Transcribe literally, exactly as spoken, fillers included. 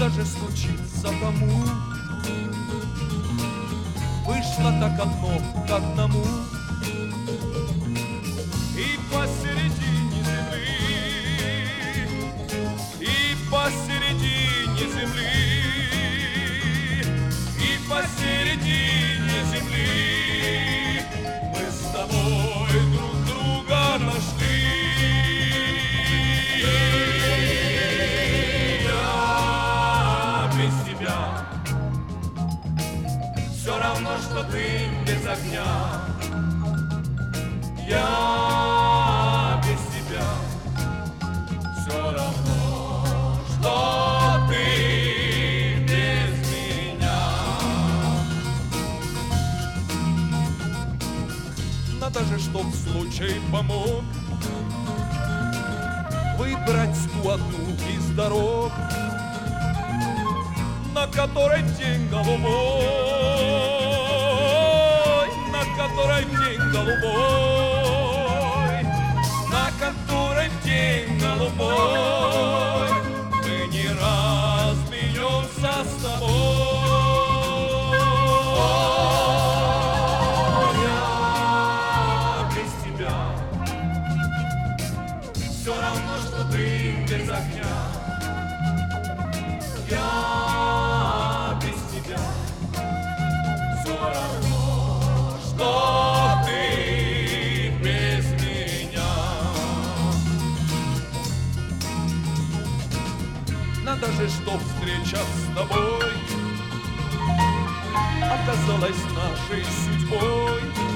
Надо же случиться тому, вышло так одно к одному. И посередине земли, и посередине земли, и посередине земли мы с тобой друг друга нашли. Я без тебя все равно, что ты без огня. Я без тебя все равно, что ты без меня. Надо же, чтоб случай помог выбрать ту одну из дорог, на которой день голубой, на которой день голубой, на которой день голубой мы не разменемся с тобой. Я без тебя все равно, что ты без огня. Я без тебя все равно, что ты без меня. Надо же, чтоб встреча с тобой оказалась нашей судьбой.